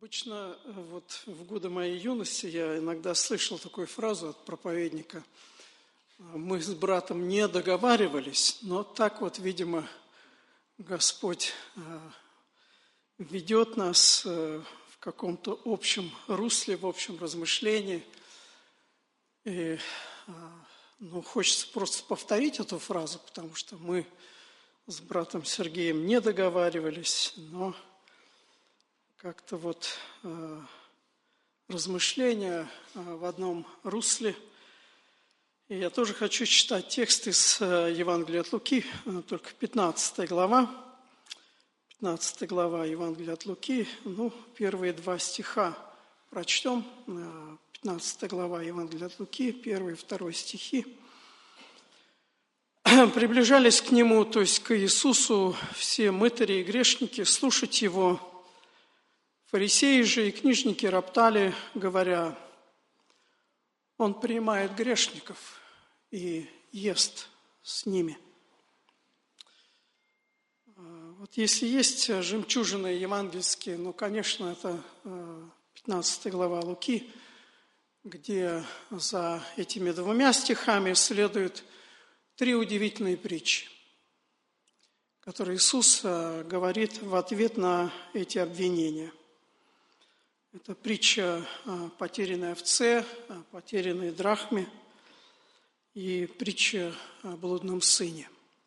Обычно вот в годы моей юности я иногда слышал такую фразу от проповедника: мы с братом не договаривались, но так вот, видимо, Господь ведет нас в каком-то общем русле, в общем размышлении. И хочется просто повторить эту фразу, потому что мы с братом Сергеем не договаривались, но как-то вот размышления в одном русле. И я тоже хочу читать текст из Евангелия от Луки, только 15 глава. 15 глава Евангелия от Луки, первые 2 стиха прочтем. 15 глава Евангелия от Луки, 1 и 2 стихи. «Приближались к Нему, то есть к Иисусу, все мытари и грешники, слушать Его. Фарисеи же и книжники роптали, говоря: Он принимает грешников и ест с ними». Вот если есть жемчужины евангельские, конечно, это 15 глава Луки, где за этими 2 стихами следуют 3 удивительные притчи, которые Иисус говорит в ответ на эти обвинения. Это притча о потерянной овце, о потерянной драхме и притча о блудном сыне.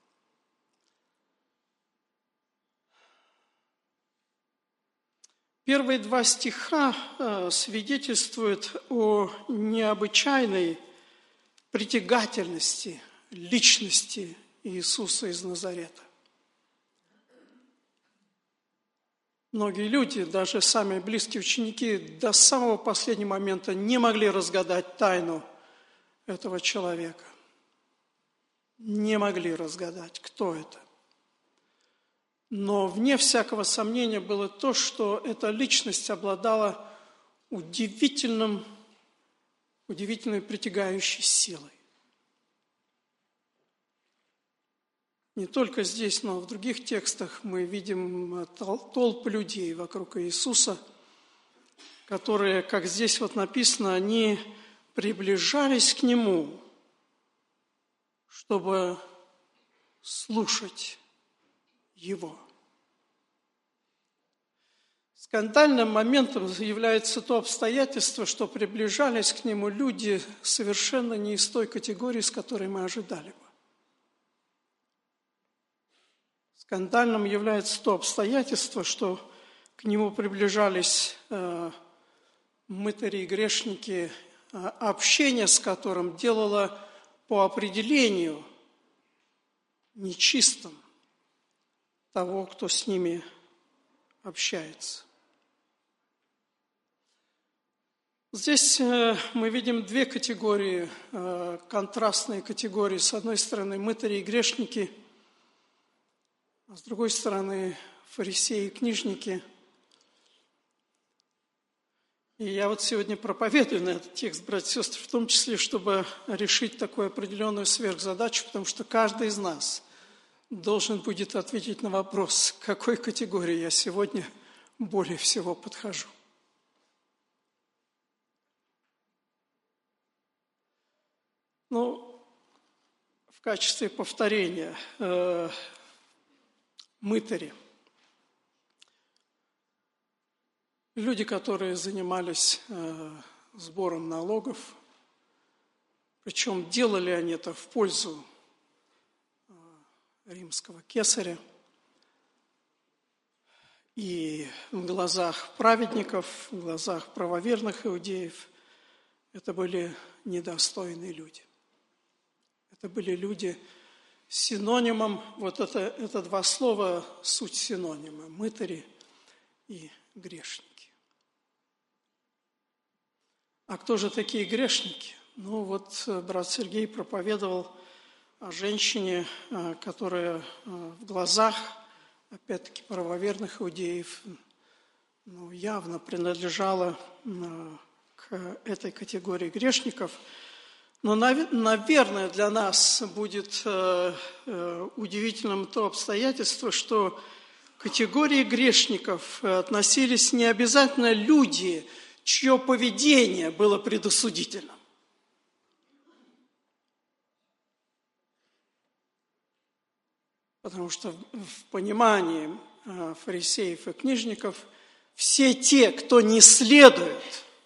Первые 2 стиха свидетельствуют о необычайной притягательности личности Иисуса из Назарета. Многие люди, даже самые близкие ученики, до самого последнего момента не могли разгадать тайну этого человека. Не могли разгадать, кто это. Но вне всякого сомнения было то, что эта личность обладала удивительной притягающей силой. Не только здесь, но и в других текстах мы видим толпы людей вокруг Иисуса, которые, как здесь вот написано, они приближались к Нему, чтобы слушать Его. Скандальным моментом является то обстоятельство, что приближались к Нему люди совершенно не из той категории, с которой мы ожидали бы. Скандальным является то обстоятельство, что к Нему приближались мытари и грешники, общение с которым делало по определению нечистым того, кто с ними общается. Здесь мы видим 2 категории, контрастные категории. С одной стороны, мытари и грешники, а с другой стороны, фарисеи и книжники. И я вот сегодня проповедую на этот текст, братья и сестры, в том числе, чтобы решить такую определенную сверхзадачу, потому что каждый из нас должен будет ответить на вопрос, к какой категории я сегодня более всего подхожу. В качестве повторения, мытари. Люди, которые занимались сбором налогов, причем делали они это в пользу римского кесаря. И в глазах праведников, в глазах правоверных иудеев это были недостойные люди. Это были люди синонимом, это 2 слова, суть синонима, мытари и грешники. А кто же такие грешники? Брат Сергей проповедовал о женщине, которая в глазах, опять-таки, правоверных иудеев, явно принадлежала к этой категории грешников. Но, наверное, для нас будет удивительным то обстоятельство, что к категории грешников относились не обязательно люди, чье поведение было предосудительным. Потому что в понимании фарисеев и книжников все те, кто не следует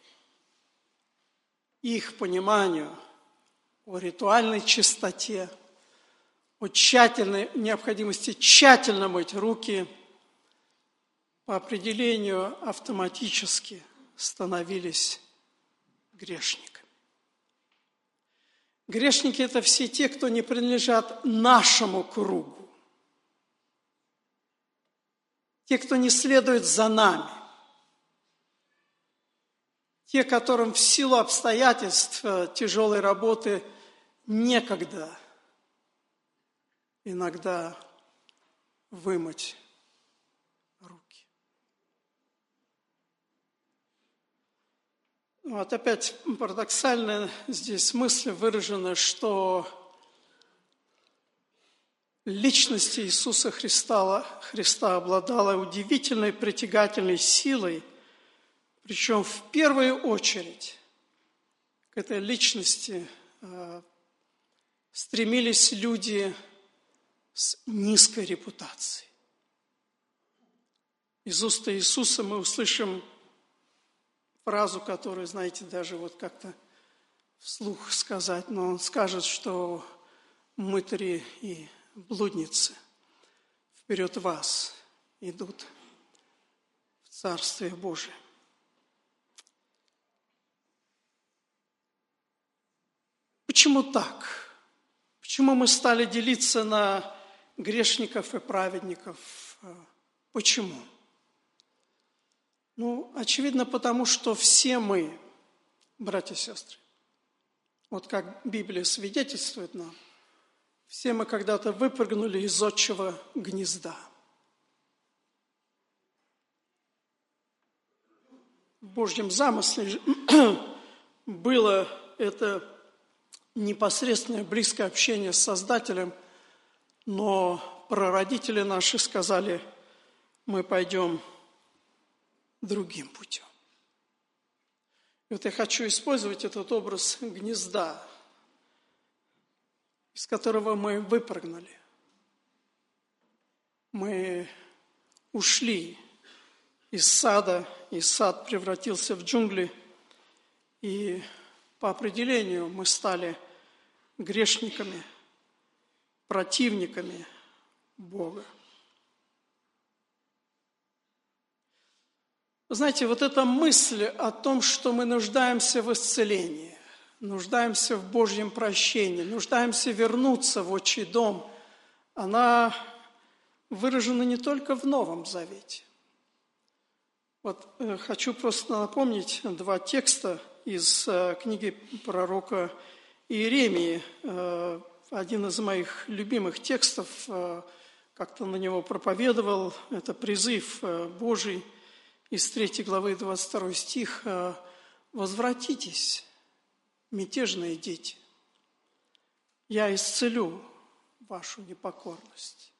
их пониманию о ритуальной чистоте, о тщательной необходимости тщательно мыть руки, по определению автоматически становились грешниками. Грешники – это все те, кто не принадлежат нашему кругу. Те, кто не следует за нами. Те, которым в силу обстоятельств тяжелой работы некогда иногда вымыть руки. Вот опять парадоксально здесь мысль выражена, что личность Иисуса Христа обладала удивительной притягательной силой, причем в первую очередь к этой личности стремились люди с низкой репутацией. Из уст Иисуса мы услышим фразу, которую, знаете, даже вот как-то вслух сказать, но Он скажет, что мытари и блудницы вперед вас идут в Царствие Божие. Почему так? Почему мы стали делиться на грешников и праведников? Почему? Очевидно, потому что все мы, братья и сестры, вот как Библия свидетельствует нам, все мы когда-то выпрыгнули из отчего гнезда. В Божьем замысле было это непосредственное близкое общение с Создателем, но прародители наши сказали, мы пойдем другим путем. И вот я хочу использовать этот образ гнезда, из которого мы выпрыгнули. Мы ушли из сада, и сад превратился в джунгли, и по определению мы стали грешниками, противниками Бога. Знаете, вот эта мысль о том, что мы нуждаемся в исцелении, нуждаемся в Божьем прощении, нуждаемся вернуться в Отчий дом, она выражена не только в Новом Завете. Вот хочу просто напомнить два текста из книги пророка Иеремии. Один из моих любимых текстов, как-то на него проповедовал, это призыв Божий из 3 главы 22 стих. «Возвратитесь, мятежные дети, я исцелю вашу непокорность».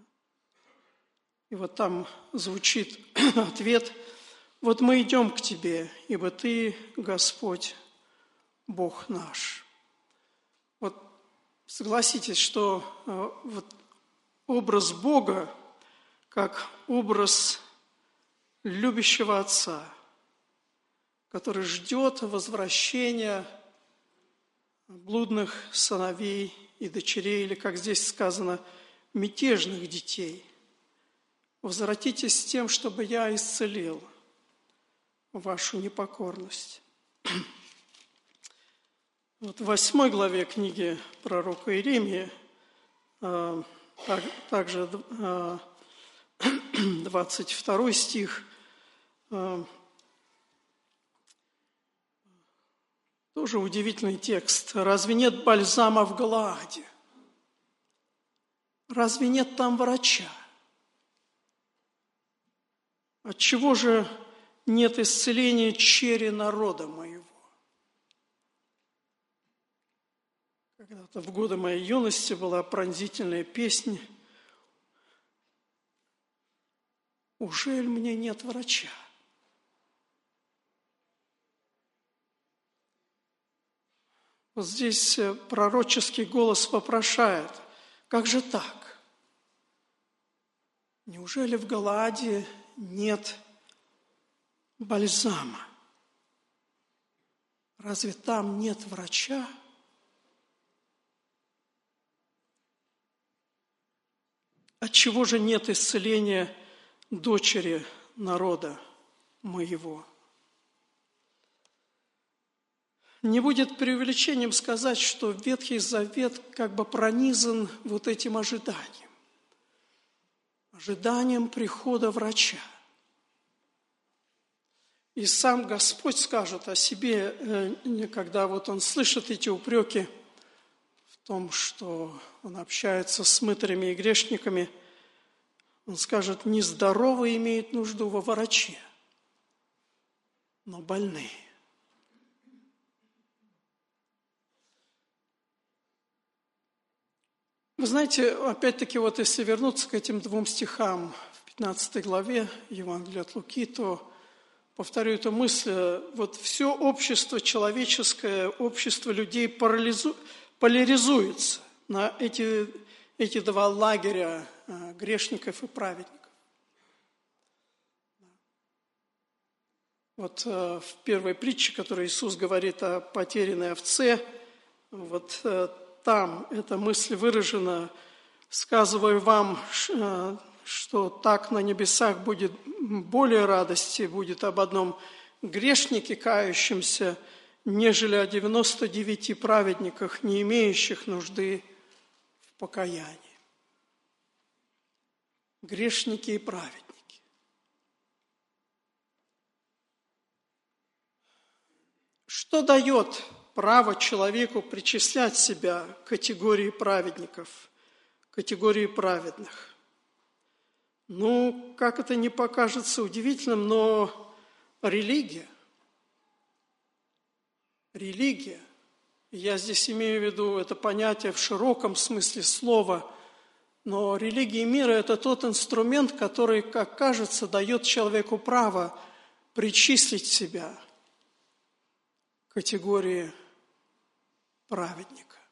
И вот там звучит ответ: «Вот мы идем к Тебе, ибо Ты, Господь, Бог наш». Вот согласитесь, что вот образ Бога, как образ любящего Отца, который ждет возвращения блудных сыновей и дочерей, или, как здесь сказано, мятежных детей. Возвратитесь с тем, чтобы я исцелил вашу непокорность. Вот в 8 главе книги пророка Иеремии, также 22 стих, тоже удивительный текст. «Разве нет бальзама в Галааде? Разве нет там врача? Отчего же нет исцеления чере народа моего?» Когда-то в годы моей юности была пронзительная песня: ужель мне нет врача? Вот здесь пророческий голос вопрошает, как же так? Неужели в Галааде нет бальзама? Разве там нет врача? Отчего же нет исцеления дочери народа моего? Не будет преувеличением сказать, что Ветхий Завет как бы пронизан вот этим ожиданием. Ожиданием прихода врача. И сам Господь скажет о себе, когда вот Он слышит эти упреки в том, что Он общается с мытарями и грешниками, Он скажет, нездоровые имеют нужду во враче, но больные. Вы знаете, опять-таки, вот если вернуться к этим 2 стихам в 15 главе Евангелия от Луки, то повторю эту мысль, вот все общество человеческое, общество людей поляризуется на эти 2 лагеря грешников и праведников. Вот в первой притче, которой Иисус говорит о потерянной овце, вот там эта мысль выражена: «Сказываю вам, что так на небесах будет более радости, будет об одном грешнике кающемся, нежели о 99 праведниках, не имеющих нужды в покаянии». Грешники и праведники. Что дает право человеку причислять себя к категории праведников, категории праведных? Ну, как это не покажется удивительным, но религия. Религия. Я здесь имею в виду это понятие в широком смысле слова, но религия мира – это тот инструмент, который, как кажется, дает человеку право причислить себя к категории праведника.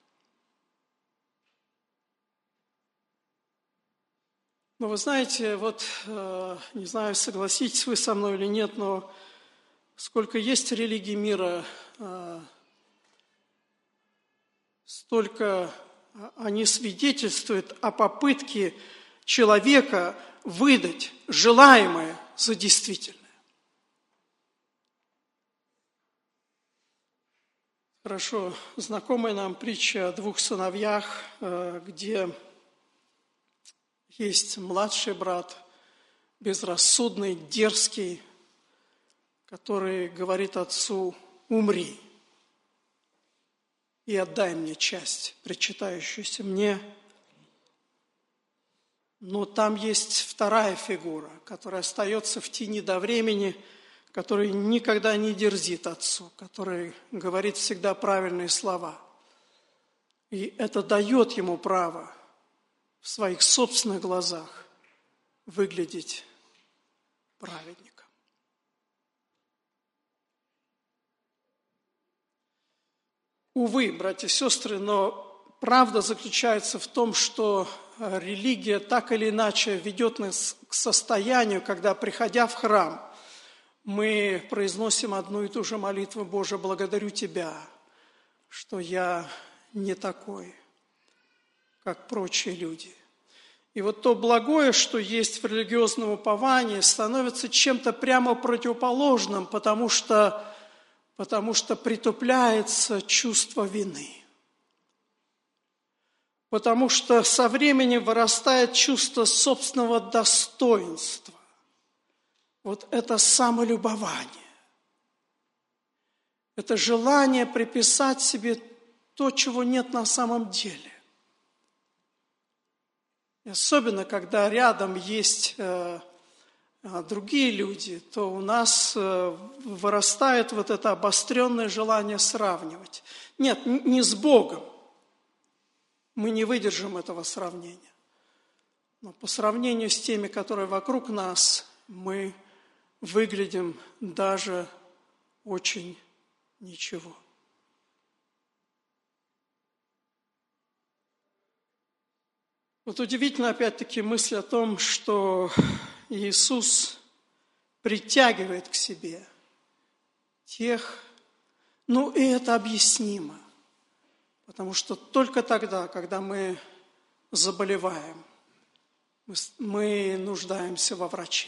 Но вы знаете, вот, не знаю, согласитесь вы со мной или нет, но сколько есть религий мира, столько они свидетельствуют о попытке человека выдать желаемое за действительное. Хорошо знакомая нам притча о 2 сыновьях, где есть младший брат, безрассудный, дерзкий, который говорит отцу: «Умри и отдай мне часть, причитающуюся мне». Но там есть вторая фигура, которая остается в тени до времени, который никогда не дерзит отцу, который говорит всегда правильные слова. И это дает ему право в своих собственных глазах выглядеть праведником. Увы, братья и сестры, но правда заключается в том, что религия так или иначе ведет нас к состоянию, когда, приходя в храм, мы произносим одну и ту же молитву: «Боже, благодарю Тебя, что я не такой, как прочие люди». И вот то благое, что есть в религиозном уповании, становится чем-то прямо противоположным, потому что притупляется чувство вины. Потому что со временем вырастает чувство собственного достоинства. Вот это самолюбование. Это желание приписать себе то, чего нет на самом деле. И особенно, когда рядом есть другие люди, то у нас вырастает вот это обостренное желание сравнивать. Нет, не с Богом. Мы не выдержим этого сравнения. Но по сравнению с теми, которые вокруг нас, мы выглядим даже очень ничего. Вот удивительно, опять-таки, мысль о том, что Иисус притягивает к себе тех, и это объяснимо, потому что только тогда, когда мы заболеваем, мы нуждаемся во враче.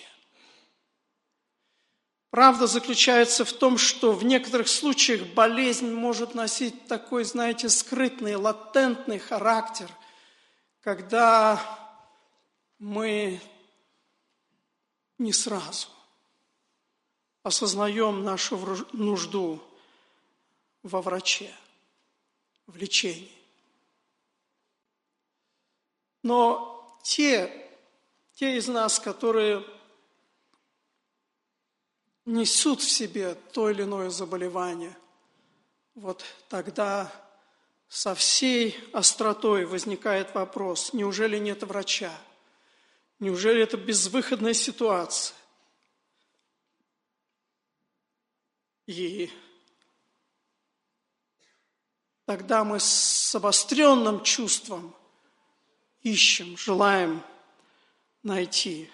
Правда заключается в том, что в некоторых случаях болезнь может носить такой, скрытный, латентный характер, когда мы не сразу осознаем нашу нужду во враче, в лечении. Но те из нас, которые несут в себе то или иное заболевание, вот тогда со всей остротой возникает вопрос: неужели нет врача? Неужели это безвыходная ситуация? И тогда мы с обостренным чувством ищем, желаем найти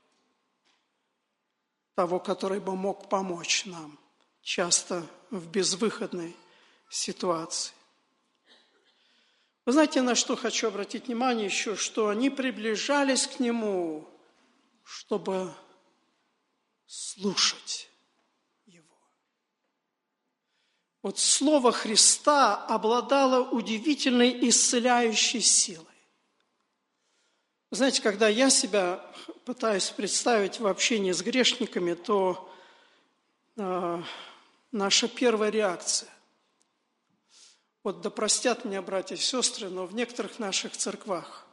того, который бы мог помочь нам, часто в безвыходной ситуации. Вы знаете, на что хочу обратить внимание еще, что они приближались к Нему, чтобы слушать Его. Вот Слово Христа обладало удивительной исцеляющей силой. Вы знаете, когда я себя пытаюсь представить в общении с грешниками, то наша первая реакция: вот да простят меня братья и сестры, но в некоторых наших церквах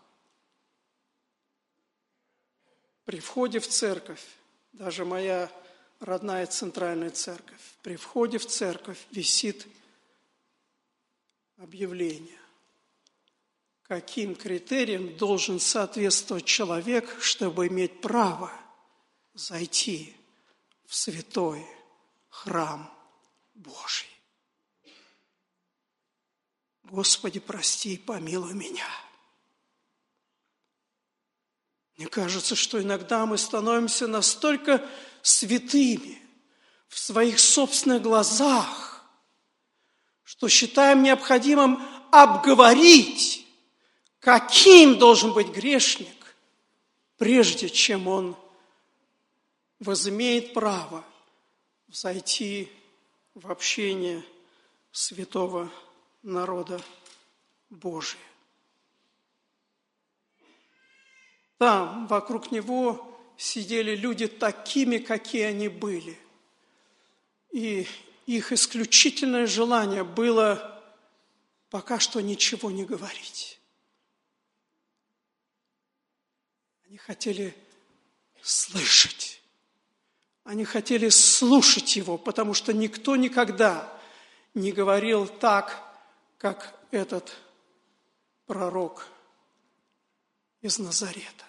при входе в церковь, даже моя родная центральная церковь, при входе в церковь висит объявление, каким критериям должен соответствовать человек, чтобы иметь право зайти в святой храм Божий. Господи, прости и помилуй меня. Мне кажется, что иногда мы становимся настолько святыми в своих собственных глазах, что считаем необходимым обговорить, каким должен быть грешник, прежде чем он возымеет право зайти в общение святого народа Божия. Там, вокруг Него, сидели люди такими, какие они были. И их исключительное желание было пока что ничего не говорить. Они хотели слышать. Они хотели слушать Его, потому что никто никогда не говорил так, как этот пророк из Назарета.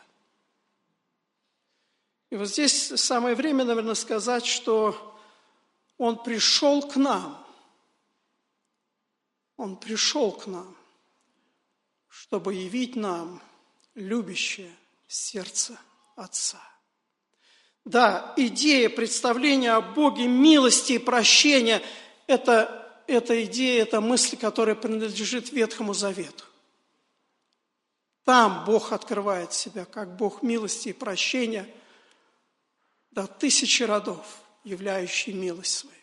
И вот здесь самое время, наверное, сказать, что Он пришел к нам. Он пришел к нам, чтобы явить нам любящее сердце Отца. Да, идея представления о Боге милости и прощения – это идея, это мысль, которая принадлежит Ветхому Завету. Там Бог открывает себя как Бог милости и прощения до 1000 родов, являющий милость свою.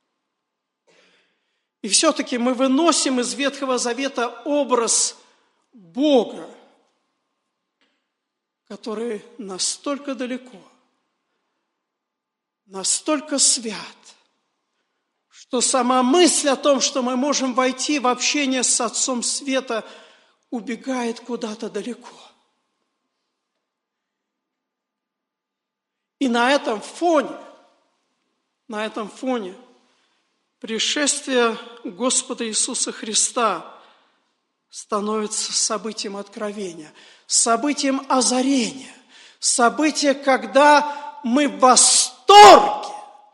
И все-таки мы выносим из Ветхого Завета образ Бога, который настолько далеко, настолько свят, что сама мысль о том, что мы можем войти в общение с Отцом Света, убегает куда-то далеко. И на этом фоне пришествие Господа Иисуса Христа становится событием откровения, событием озарения, событием, когда мы в восторге.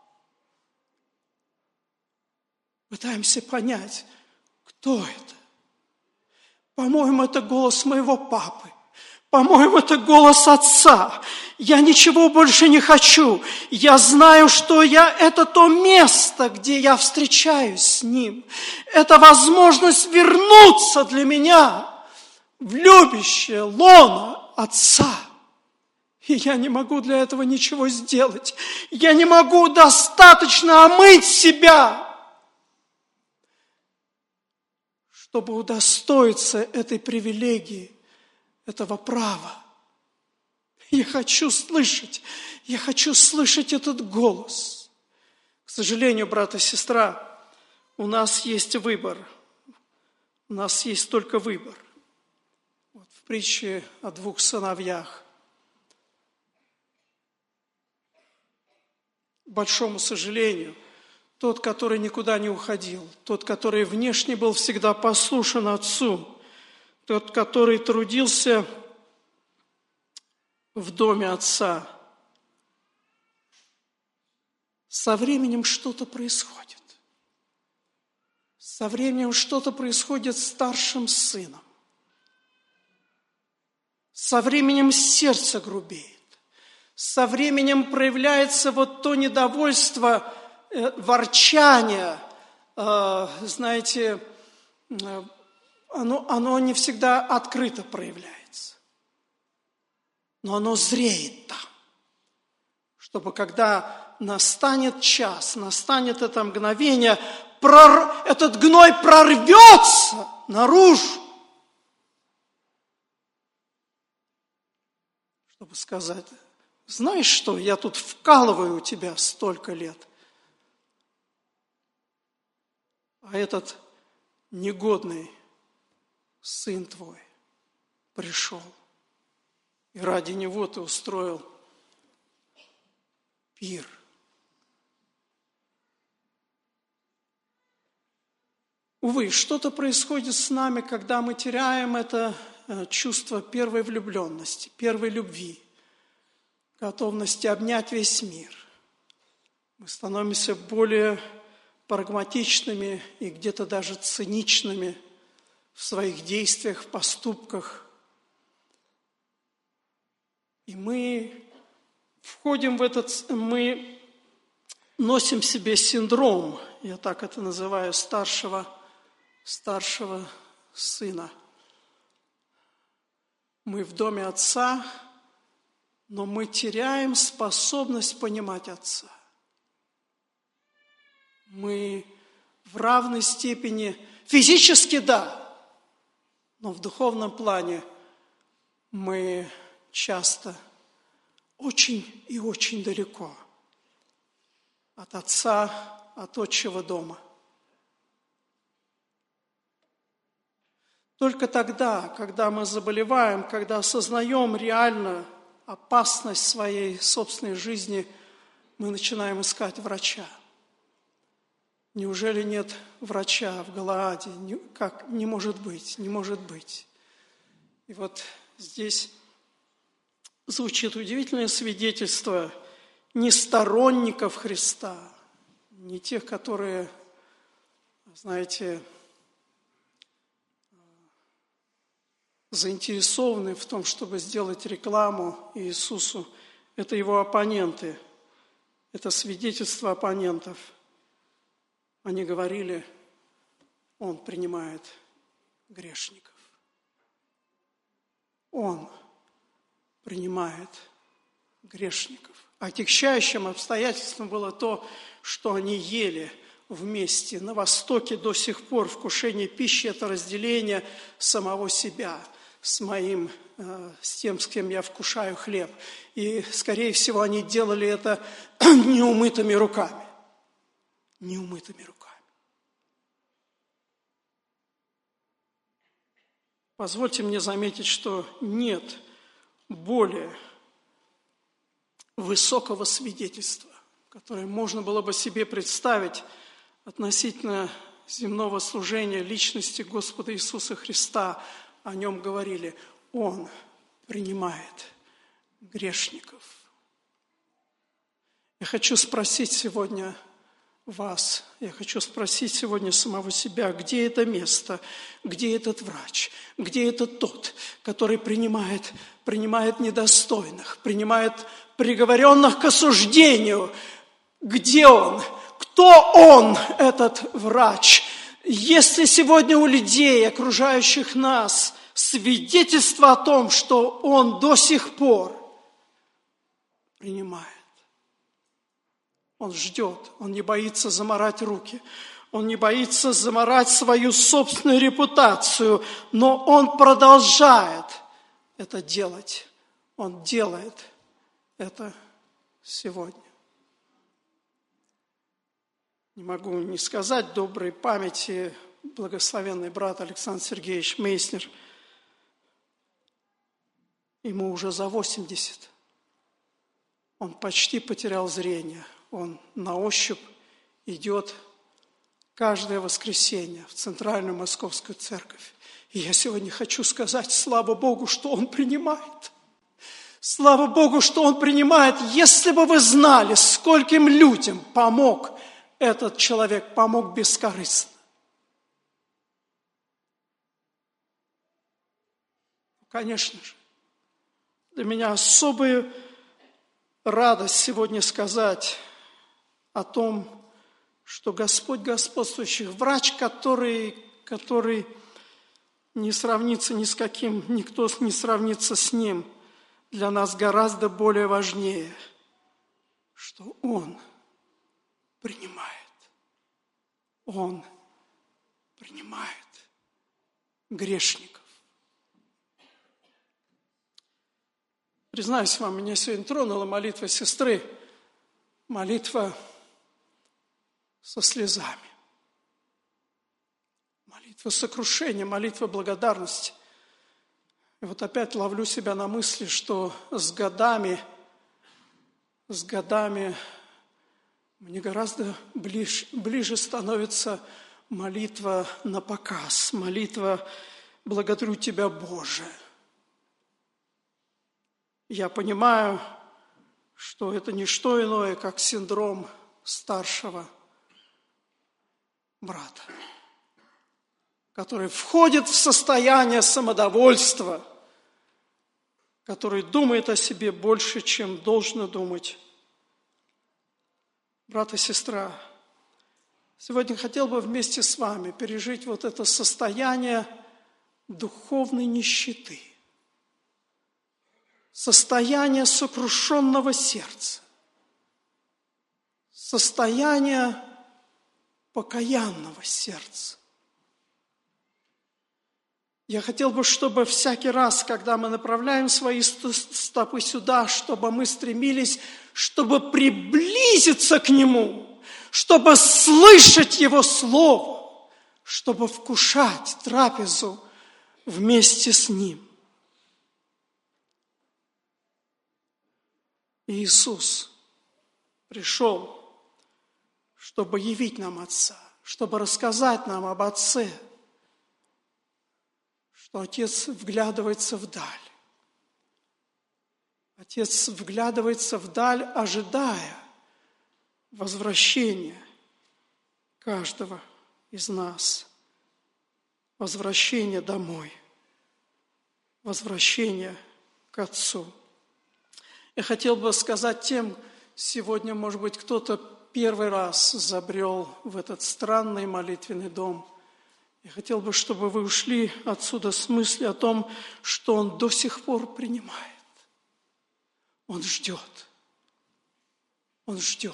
Пытаемся понять, кто это. По-моему, это голос моего папы. По-моему, это голос отца. Я ничего больше не хочу. Я знаю, что это то место, где я встречаюсь с ним. Это возможность вернуться для меня в любящее лоно отца. И я не могу для этого ничего сделать. Я не могу достаточно омыть себя, чтобы удостоиться этой привилегии, этого права. Я хочу слышать этот голос. К сожалению, брат и сестра, у нас есть выбор. У нас есть только выбор. Вот в притче о 2 сыновьях. К большому сожалению, тот, который никуда не уходил, тот, который внешне был всегда послушен отцу, тот, который трудился в доме отца, со временем что-то происходит. Со временем что-то происходит с старшим сыном. Со временем сердце грубеет. Со временем проявляется вот то недовольство, ворчание, знаете, оно не всегда открыто проявляется, но оно зреет там, чтобы когда настанет час, настанет это мгновение, этот гной прорвется наружу, чтобы сказать: знаешь что, я тут вкалываю у тебя столько лет, а этот негодный сын твой пришел, и ради него ты устроил пир. Увы, что-то происходит с нами, когда мы теряем это чувство первой влюбленности, первой любви, готовности обнять весь мир. Мы становимся более прагматичными и где-то даже циничными в своих действиях, в поступках. И мы входим в мы носим в себе синдром, я так это называю, старшего сына. Мы в доме отца, но мы теряем способность понимать отца. Мы в равной степени, физически да, но в духовном плане мы часто очень и очень далеко от отца, от отчего дома. Только тогда, когда мы заболеваем, когда осознаем реально опасность своей собственной жизни, мы начинаем искать врача. Неужели нет врача в Галааде? Как? Не может быть, не может быть. И вот здесь звучит удивительное свидетельство не сторонников Христа, не тех, которые, знаете, заинтересованы в том, чтобы сделать рекламу Иисусу. Это его оппоненты, это свидетельство оппонентов. Они говорили: он принимает грешников. Он принимает грешников. Отягчающим обстоятельством было то, что они ели вместе. На Востоке до сих пор вкушение пищи – это разделение самого себя с тем, с кем я вкушаю хлеб. И, скорее всего, они делали это неумытыми руками. Неумытыми руками. Позвольте мне заметить, что нет более высокого свидетельства, которое можно было бы себе представить относительно земного служения личности Господа Иисуса Христа. О нем говорили: Он принимает грешников. Я хочу спросить сегодня вас, я хочу спросить сегодня самого себя, где это место, где этот врач, где этот тот, который принимает недостойных, принимает приговоренных к осуждению. Где он? Кто он, этот врач? Есть ли сегодня у людей, окружающих нас, свидетельство о том, что он до сих пор принимает? Он ждет, он не боится замарать руки, он не боится замарать свою собственную репутацию, но он продолжает это делать. Он делает это сегодня. Не могу не сказать доброй памяти благословенный брат Александр Сергеевич Мейснер. Ему уже за 80. Он почти потерял зрение. Он на ощупь идет каждое воскресенье в Центральную Московскую Церковь. И я сегодня хочу сказать, слава Богу, что Он принимает. Слава Богу, что Он принимает. Если бы вы знали, скольким людям помог этот человек, помог бескорыстно. Конечно же, для меня особая радость сегодня сказать о том, что Господь господствующий, врач, который не сравнится ни с каким, никто не сравнится с Ним, для нас гораздо более важнее, что Он принимает. Он принимает грешников. Признаюсь вам, меня сегодня тронула молитва сестры, молитва со слезами, молитва сокрушения, молитва благодарности. И вот опять ловлю себя на мысли, что с годами мне гораздо ближе становится молитва на показ, молитва «Благодарю Тебя, Боже». Я понимаю, что это не что иное, как синдром старшего брата, который входит в состояние самодовольства, который думает о себе больше, чем должно думать. Брат и сестра, сегодня хотел бы вместе с вами пережить вот это состояние духовной нищеты, состояние сокрушенного сердца, состояние покаянного сердца. Я хотел бы, чтобы всякий раз, когда мы направляем свои стопы сюда, чтобы мы стремились, чтобы приблизиться к Нему, чтобы слышать Его Слово, чтобы вкушать трапезу вместе с Ним. Иисус пришел, чтобы явить нам Отца, чтобы рассказать нам об Отце, что Отец вглядывается вдаль. Отец вглядывается вдаль, ожидая возвращения каждого из нас, возвращения домой, возвращения к Отцу. Я хотел бы сказать тем, сегодня, может быть, кто-то первый раз забрел в этот странный молитвенный дом. Я хотел бы, чтобы вы ушли отсюда с мыслью о том, что Он до сих пор принимает. Он ждет. Он ждет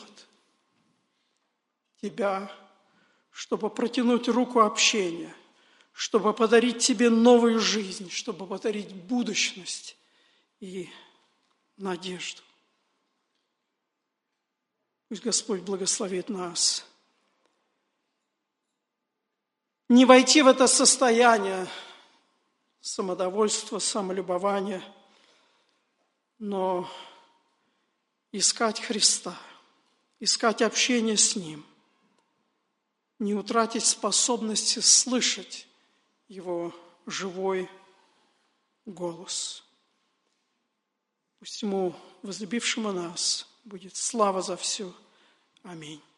тебя, чтобы протянуть руку общения, чтобы подарить тебе новую жизнь, чтобы подарить будущность и надежду. Пусть Господь благословит нас. Не войти в это состояние самодовольства, самолюбования, но искать Христа, искать общение с Ним, не утратить способности слышать Его живой голос. Пусть Ему, возлюбившему нас, будет слава за все. Аминь.